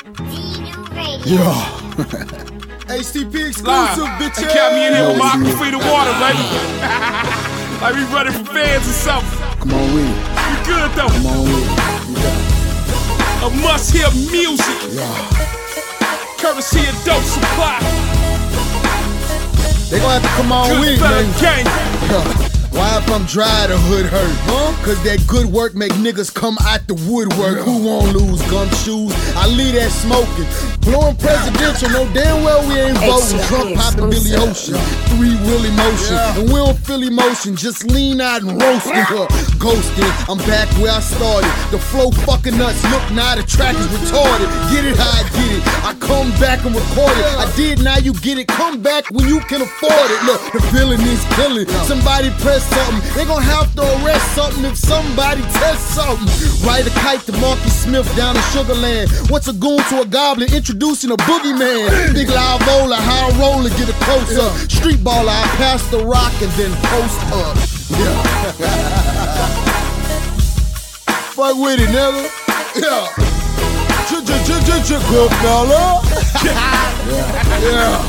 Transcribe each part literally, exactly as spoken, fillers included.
Yeah. H T P exclusive, bitch. They kept me in here with my aqua feet of water, baby. Like we running from fans or something. Come on with it. We good though. Come on with it. Yeah. A must hear music. Yeah. Courtesy of Dope Supply. They gon' have to come on Good with it, man. gang. Yeah. Why if I'm dry the hood hurt? Huh? Cause that good work make niggas come out the woodwork. Yeah. Who won't lose gumshoes? I leave that smoking. Blowing presidential, no damn well we ain't voting. Trump popping Billy Ocean, three wheel emotion. Yeah. And we don't feel emotion, just lean out and roast it. Yeah. Ghosting, I'm back where I started. The flow fucking nuts, look now the track is retarded. Get it how I get it, I come back and record it. I did, now you get it, come back when you can afford it. Look, the feeling is killing. Somebody press something, they gon' have to arrest something if somebody tests something. Ride a kite to Marky Smith down in Sugarland. What's a goon to a goblin? Introducing a boogeyman. Big live bowler, high roller, get a close up. Street baller, I pass the rock and then post up. Yeah. Fuck with it, nigga. Yeah. Good fella. Yeah. Yeah.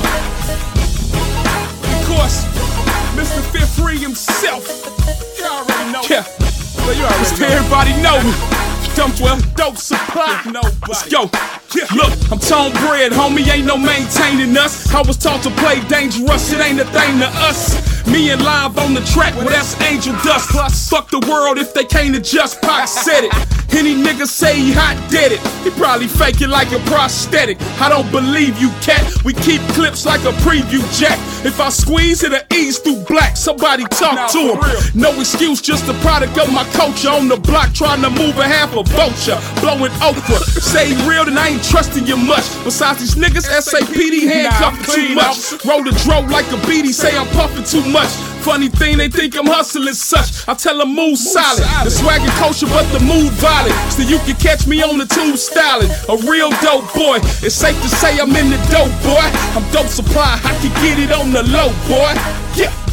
Of course, Mister Fifth Free himself. You already know. Yeah. Well, you already Just know. Everybody know me. Dump well, Dope Supply. Let's go. Yeah. Look, I'm Tone Bread, homie, ain't no maintaining us. I was taught to play dangerous, it ain't a thing to us. Me and Live on the track, well that's angel dust. Plus, fuck the world if they can't adjust, Pac said it. Any nigga say he hot dead it, he probably fake it like a prosthetic. I don't believe you, cat, we keep clips like a preview jack. If I squeeze, it'll ease through black, somebody talk nah, to him. No excuse, just the product of my culture. On the block trying to move a half a vulture, blowing okra. Say he real, then I ain't trusting you much. Besides these niggas, S A P D handcuffing nah, too much. Roll the dro like a beanie, say I'm puffing too much. Funny thing, they think I'm hustling such. I tell them move, move solid. solid. The swagger kosher, but the mood violent. So you can catch me on the tube styling. A real dope boy. It's safe to say I'm in the dope, boy. I'm Dope Supply. I can get it on the low, boy. Yeah.